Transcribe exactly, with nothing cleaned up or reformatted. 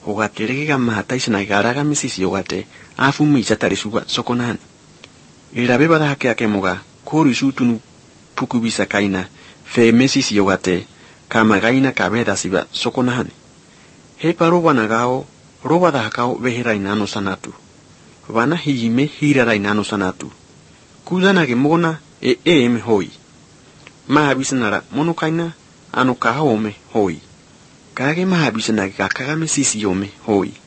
ugaterega mahataisi na garaga misisi yogate afu michatari suga sokonani irabe bada hake ake moga kori sutunu pukubisa kaina fe mesisi yogate kama gaina kabeda siba sokonani he paro wanagao roba da hakao vehera inano sanatu wana hijime hira inano sanatu kuzana ke mona e em hoi mahabisnara monokaina ano kahome hoi kage mahabisna ka kagame sisi yome hoi